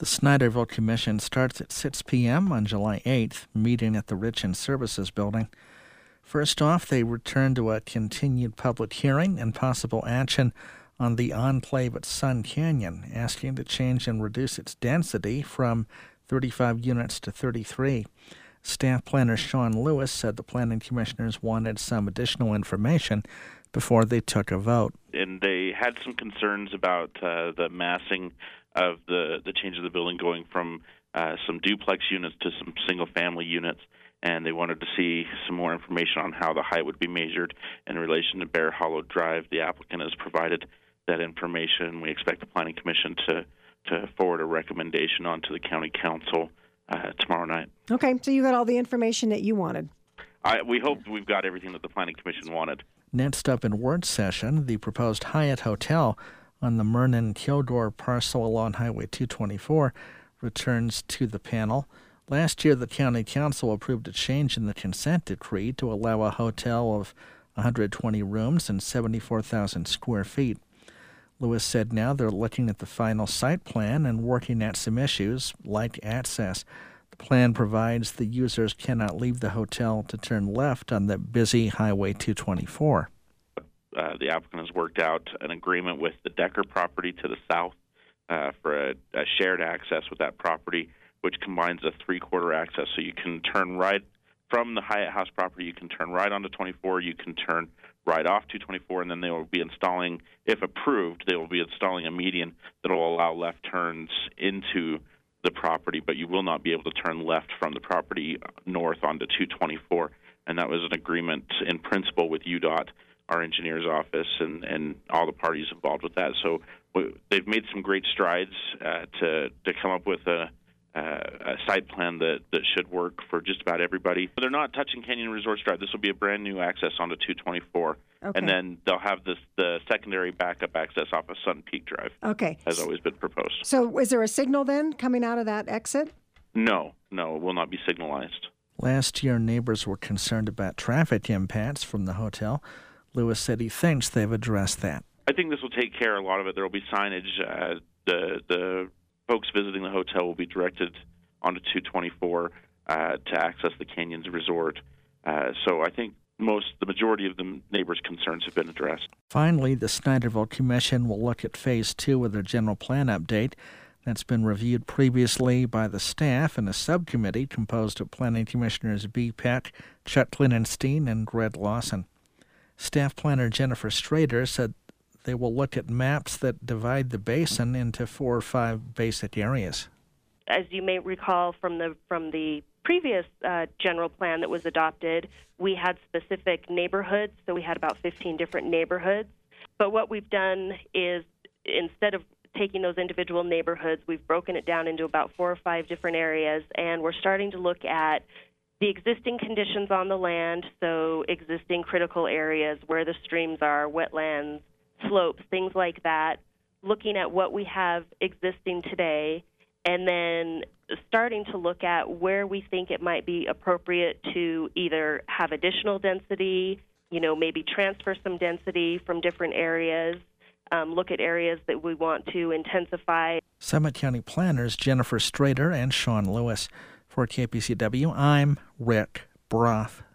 The Snyderville Commission starts at 6 p.m. on July 8th, meeting at the Rich and Services Building. First off, they return to a continued public hearing and possible action on the enclave at Sun Canyon, asking to change and reduce its density from 35 units to 33. Staff planner Sean Lewis said the planning commissioners wanted some additional information before they took a vote. And they had some concerns about the massing of the change of the building, going from some duplex units to some single-family units, and they wanted to see some more information on how the height would be measured in relation to Bear Hollow Drive. The applicant has provided that information. We expect the Planning Commission to forward a recommendation on to the County Council tomorrow night. Okay, so you got all the information that you wanted. We hope we've got everything that the Planning Commission wanted. Next up in word session, the proposed Hyatt Hotel on the Mernon-Kilgore parcel along Highway 224 returns to the panel. Last year, the County Council approved a change in the consent decree to allow a hotel of 120 rooms and 74,000 square feet. Lewis said now they're looking at the final site plan and working at some issues like access. The plan provides the users cannot leave the hotel to turn left on the busy Highway 224. The applicant has worked out an agreement with the Decker property to the south for a shared access with that property, which combines a three-quarter access. So you can turn right from the Hyatt House property, you can turn right onto 24, you can turn right off 224, and then they will be installing, if approved, they will be installing a median that will allow left turns into the property, but you will not be able to turn left from the property north onto 224. And that was an agreement in principle with UDOT, our engineer's office, and all the parties involved with that. So they've made some great strides to come up with a site plan that should work for just about everybody. But they're not touching Canyon Resorts Drive. This will be a brand new access onto 224. Okay. And then they'll have the secondary backup access off of Sun Peak Drive. Okay. Has always been proposed. So is there a signal then coming out of that exit? No, it will not be signalized. Last year, neighbors were concerned about traffic impacts from the hotel. Lewis said he thinks they've addressed that. I think this will take care of a lot of it. There will be signage. The folks visiting the hotel will be directed onto 224 to access the Canyons Resort. So I think the majority of the neighbors' concerns have been addressed. Finally, the Snyderville Commission will look at Phase 2 of their general plan update. That's been reviewed previously by the staff and a subcommittee composed of Planning Commissioners B. Peck, Chuck Klinenstein, and Greg Lawson. Staff planner Jennifer Strader said they will look at maps that divide the basin into 4 or 5 basic areas. As you may recall from the previous general plan that was adopted, we had specific neighborhoods, so we had about 15 different neighborhoods. But what we've done is, instead of taking those individual neighborhoods, we've broken it down into about 4 or 5 different areas, and we're starting to look at the existing conditions on the land, so existing critical areas where the streams are, wetlands, slopes, things like that, looking at what we have existing today, and then starting to look at where we think it might be appropriate to either have additional density, maybe transfer some density from different areas, look at areas that we want to intensify. Summit County planners Jennifer Strader and Sean Lewis. For KPCW, I'm Rick Broth.